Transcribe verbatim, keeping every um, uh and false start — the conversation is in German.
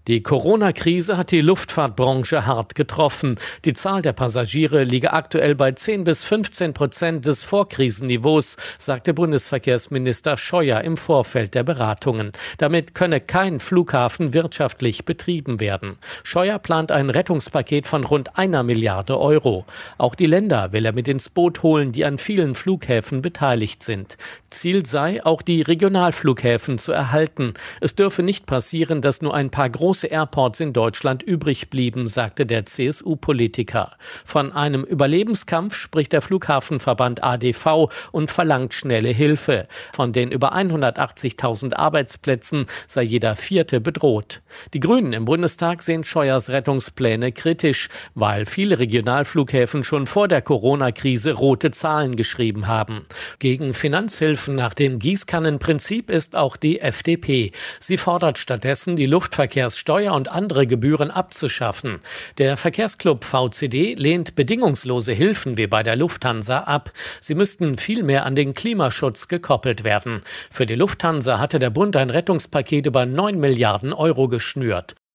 Die Corona-Krise hat die Luftfahrtbranche hart getroffen. Die Zahl der Passagiere liege aktuell bei zehn bis fünfzehn Prozent des Vorkrisenniveaus, sagte Bundesverkehrsminister Scheuer im Vorfeld der Beratungen. Damit könne kein Flughafen wirtschaftlich betrieben werden. Scheuer plant ein Rettungspaket von rund einer Milliarde Euro. Auch die Länder will er mit ins Boot holen, die an vielen Flughäfen beteiligt sind. Ziel sei, auch die Regionalflughäfen zu erhalten. Es dürfe nicht passieren, dass nur ein paar große Airports in Deutschland übrig blieben, sagte der C S U-Politiker. Von einem Überlebenskampf spricht der Flughafenverband A D V und verlangt schnelle Hilfe. Von den über hundertachtzigtausend Arbeitsplätzen sei jeder vierte bedroht. Die Grünen im Bundestag sehen Scheuers Rettungspläne kritisch, weil viele Regionalflughäfen schon vor der Corona-Krise rote Zahlen geschrieben haben. Gegen Finanzhilfen nach dem Gießkannenprinzip ist auch die F D P. Sie fordert stattdessen, die Luftverkehrssteuer und andere Gebühren abzuschaffen. Der Verkehrsclub V C D lehnt bedingungslose Hilfen wie bei der Lufthansa ab. Sie müssten vielmehr an den Klimaschutz gekoppelt werden. Für die Lufthansa hatte der Bund ein Rettungspaket über neun Milliarden Euro geschnürt.